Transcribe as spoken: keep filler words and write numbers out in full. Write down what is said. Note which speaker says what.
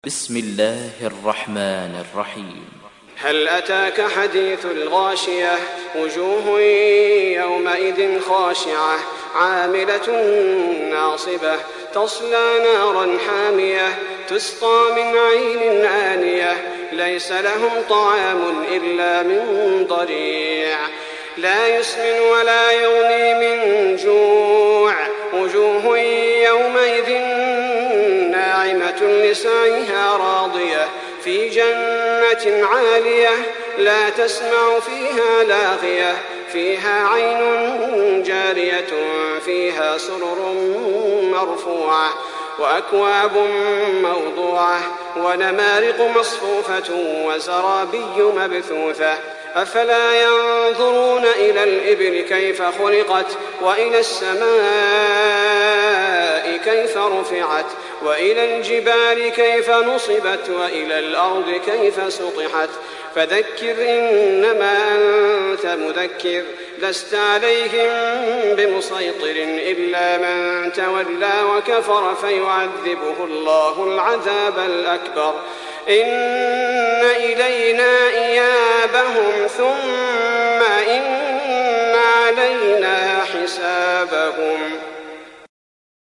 Speaker 1: بسم الله الرحمن الرحيم.
Speaker 2: هل أتاك حديث الغاشية؟ وجوه يومئذ خاشعة عاملة ناصبة تصلى نارا حامية تسقى من عين آنية ليس لهم طعام إلا من ضريع لا يسمن ولا يغني من جوع وجوه يومئذ ناعمة لسعيها راضية في جنة عالية لا تسمع فيها لاغية فيها عين جارية فيها سرر مرفوعة وأكواب موضوعة ونمارق مصفوفة وزرابي مبثوثة أفلا ينظرون إلى الإبل كيف خلقت وإلى السماء كيف رفعت وإلى الجبال كيف نصبت وإلى الأرض كيف سطحت فذكر إنما أنت مذكر لست عليهم بمسيطر إلا من تولى وكفر فيعذبه الله العذاب الأكبر إن إلينا إيابهم ثم إن علينا حسابهم.